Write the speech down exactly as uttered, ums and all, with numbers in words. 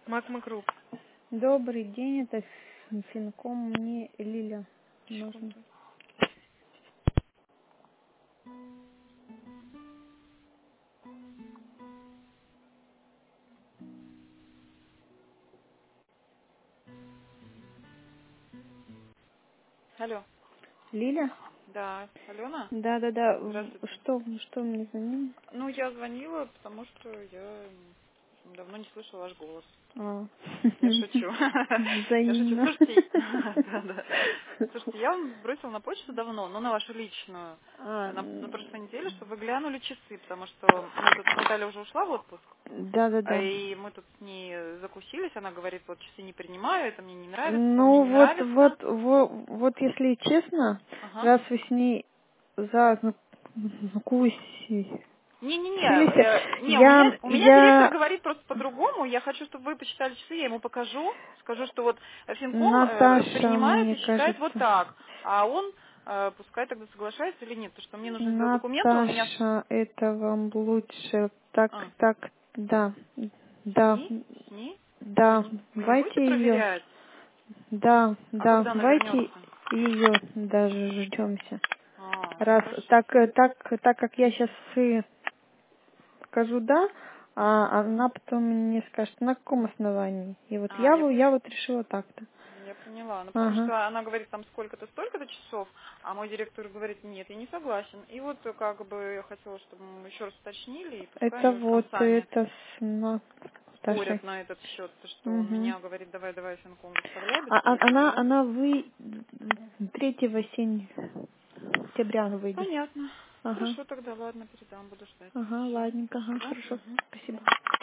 Макмакруп. Добрый день, это Финком, мне Лиля нужна. Секунду. Алло. Лиля? Да, Алена? Да, да, да. Здравствуйте. Что, что мне звонили? Ну, я звонила, потому что я давно не слышала ваш голос. А. Я шучу. Я шучу. Взаимно. Слушайте, да, да. Слушайте, я вам бросила на почту давно, но на вашу личную, А, на, на м, прошлой неделе, чтобы вы глянули часы, потому что мы тут, Наталья уже ушла в отпуск, да, да, а да. и мы тут с ней закусились, она говорит, вот часы не принимаю, это мне не нравится, то мне Ну не вот, нравится. вот, вот, вот если честно, Ага. раз вы с ней за закусились, Не-не-не, э, не, у я, меня, у меня директор я говорит просто по-другому. Я хочу, чтобы вы почитали часы, я ему покажу. Скажу, что вот Финком э, Наташа, принимает мне и считает вот кажется. так. А он э, пускай тогда соглашается или нет. Потому что мне нужны документы, у меня... Наташа, это вам лучше. Так, А, так, да, с да, ней? С ней? Вы да, не, вы не будете давайте ее, проверять? да, А да, когда она давайте вернется? ее даже ждемся. А, Раз, хорошо. так, э, так, так как я сейчас и скажу да, а Мгм. она потом мне скажет, на каком основании. И вот А, я, я вот- я вот решила так-то. Я поняла. Ну, потому Ага. что она говорит там сколько-то, столько-то часов, а мой директор говорит, нет, я не согласен. И вот э, как бы я хотела, чтобы мы еще раз уточнили, и пускай Это они уже там вот, сами это с Наташей. спорят на этот счет, то, что он Угу. меня говорит, давай, давай, Финком, выставляй А, а- быстрее, она, я... она вы третьего сентября она выйдет. Понятно. Ага, Хорошо, тогда ладно, передам, буду ждать. ага, Все. ладненько, ага, Да? хорошо, Угу. До спасибо. свидания.